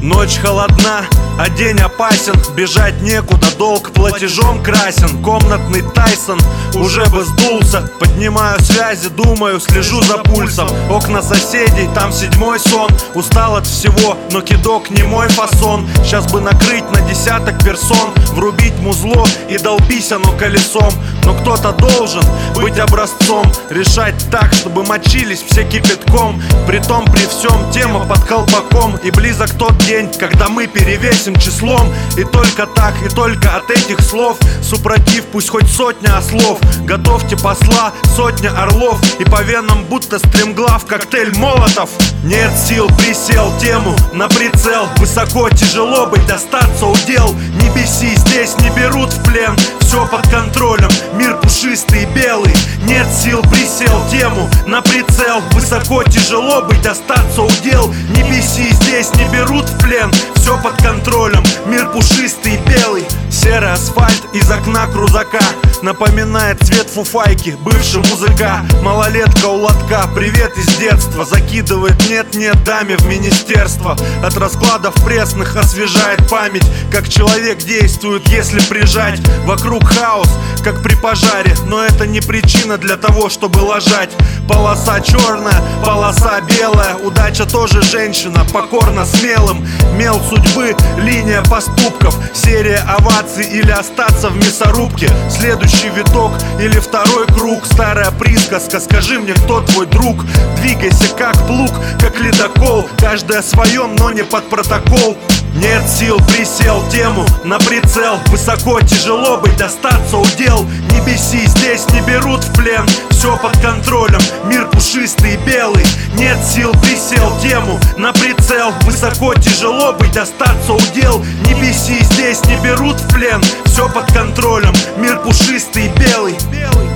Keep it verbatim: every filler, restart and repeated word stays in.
Ночь холодна, а день опасен. Бежать некуда, долг платежом красен. Комнатный Тайсон уже бы сдулся. Поднимаю связи, думаю, слежу за пульсом. Окна соседей, там седьмой сон. Устал от всего, но кидок не мой фасон. Сейчас бы накрыть на десяток персон, врубить музло и долбись оно колесом. Но кто-то должен быть образцом, решать так, чтобы мочились все кипятком. Притом при всем тема под колпаком. И близок тот день, когда мы перевесим числом. И только так, и только от этих слов супротив, пусть хоть сотня ослов. Готовьте посла, сотня орлов. И по венам будто стремглав коктейль молотов. Нет сил, присел тему на прицел. Высоко, тяжело быть, достаться удел. Не беси, здесь не берут в плен. Все под контролем, мир пушистый и белый. Нет сил, присел тему на прицел. Высоко, тяжело быть, достаться удел. Не беси, здесь не берут в плен. Все под контролем, мир пушистый и белый. Серый асфальт из окна крузака напоминает цвет фуфайки бывший музыка. Малолетка у лотка, привет из детства. Закидывает нет-нет даме в министерство. От раскладов пресных освежает память. Как человек действует, если прижать. Вокруг хаос, как при пожаре. Но это не причина для того, чтобы лажать. Полоса черная, полоса белая. Удача тоже женщина, покорна смелым. Мел судьбы, линия поступков. Серия оваций или остаться в мясорубке. Следующий виток или второй круг. Старая присказка, скажи мне, кто твой друг. Двигайся как плуг, как ледокол. Каждый о своем, но не под протокол. Нет сил, присел тему на прицел. Высоко, тяжело быть, достаться удел. Не беси, здесь не берут в плен. Все под контролем, мир пушистый и белый. Нет сил, присел тему на прицел. Высоко, тяжело быть, достаться удел. Не беси, здесь не берут в плен. Все под контролем, мир пушистый и белый.